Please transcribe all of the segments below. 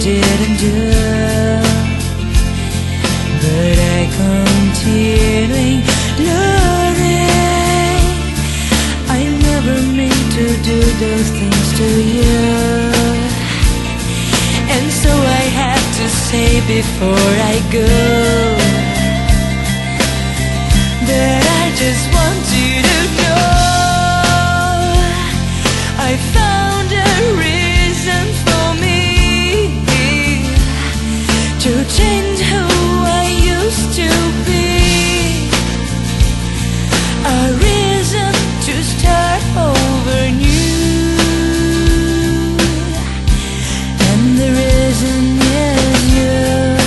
didn't do, but I continuing learning. I never meant to do those things to you, and so I have to say before I go that I just want you to know I found a reason for me to change who I used to be, a reason to start over new, and the reason is you.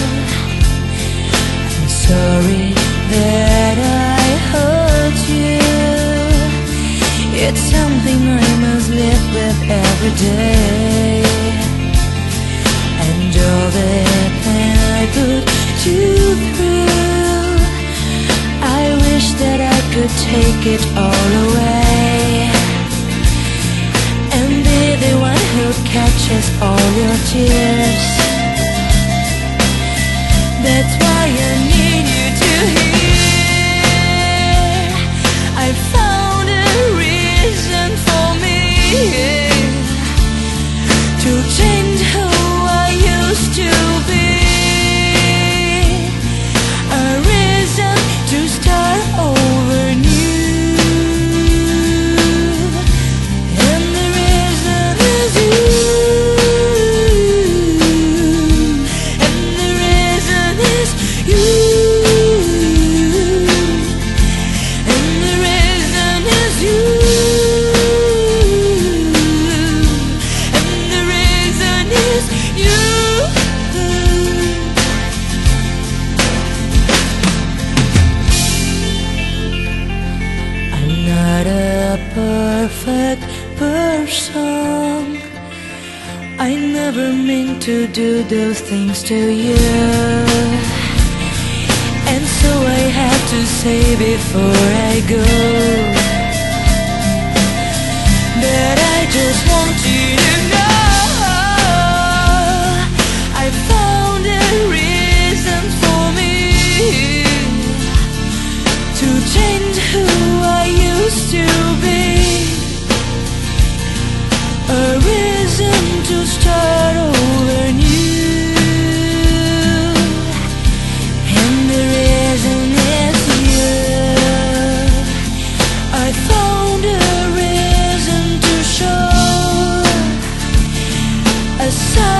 I'm sorry that I hurt you. It's something I must live with every day, and all the pain I put you through, I wish that I could take it all away and be the one who catches all your tears. That's why I need you to hear I found a reason for me to change who I used to be, a reason to start over new, and the reason is you, and the reason is you, and the reason is you, and the reason is you. I'm not a perfect person. I never meant to do those things to you, and so I have to say before I go that I just want you to know I found a reason for me to change who I used to be, a reason to start over new, and the reason is you. I found a reason to show a sign